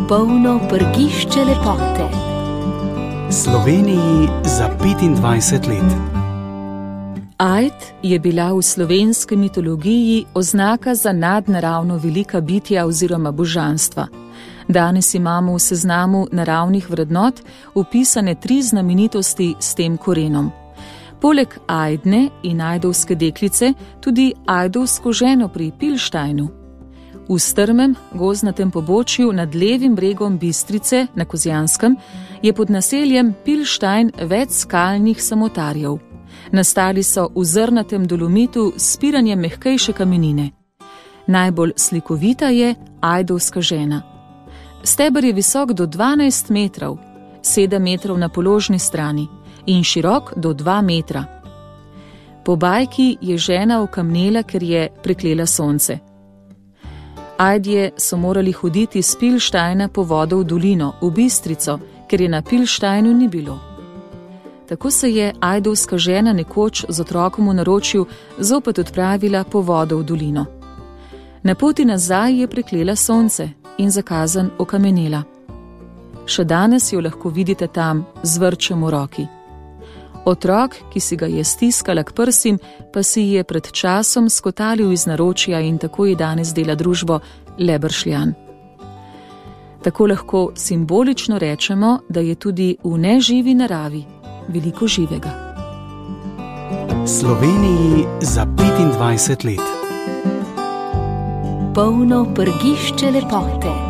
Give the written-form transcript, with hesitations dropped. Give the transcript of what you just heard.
Polno prgišče lepote. Sloveniji za 25 let. Ajd je bila v slovenski mitologiji oznaka za nadnaravno velika bitja oziroma božanstva. Danes imamo v seznamu naravnih vrednot vpisane 3 znamenitosti s tem korenom. Poleg Ajdne in ajdovske deklice tudi ajdovsko ženo pri Pilštajnu. V strmem, gozdnatem pobočju nad levim bregom Bistrice na Kozjanskem je pod naseljem Pilštajn več skalnih samotarjev. Nastali so v zrnatem dolomitu s spiranjem mehkejše kamenine. Najbolj slikovita je ajdovska žena. Steber je visok do 12 metrov, 7 metrov na položni strani in širok do 2 metra. Po bajki je žena okamnela, ker je preklela sonce. Ajdje so morali hoditi s Pilštajna po vodo v dolino, v Bistrico, ker je na Pilštajnu ni bilo. Tako se je ajdovska žena nekoč z otrokom v naročju zopet odpravila po vodo v dolino. Na poti nazaj je preklela sonce in zakazan okamenela. Še danes jo lahko vidite tam z vrčem v roki. Otrok, ki si ga je stiskala k prsim, pa si je pred časom skotalil iz naročja in tako ji danes dela družbo le bršljan. Tako lahko simbolično rečemo, da je tudi v neživi naravi veliko živega. Sloveniji za 25 let. Polno prgišče lepote.